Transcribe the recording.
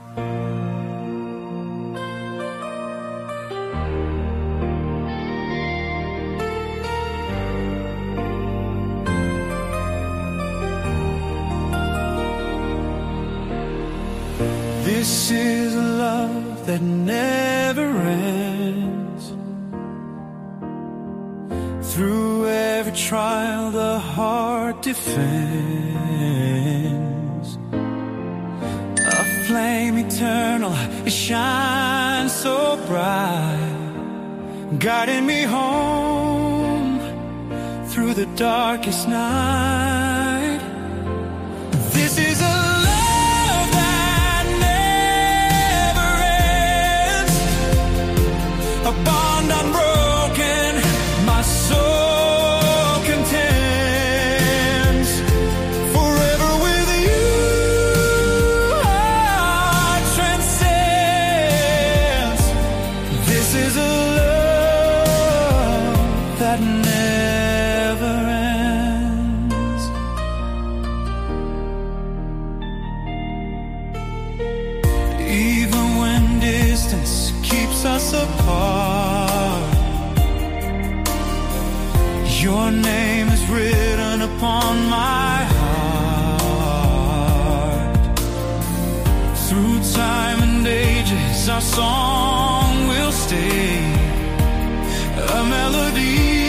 This is a love that never ends. Through every trial the heart defends. A flame eternal, it shines so bright, guiding me home through the darkest night. This is a a bond unbroken, my soul contends. Forever with you, heart transcends. This is a love that never ends. Even when distance keeps us apart, your name is written upon my heart. Through time and ages, our song will stay, a melody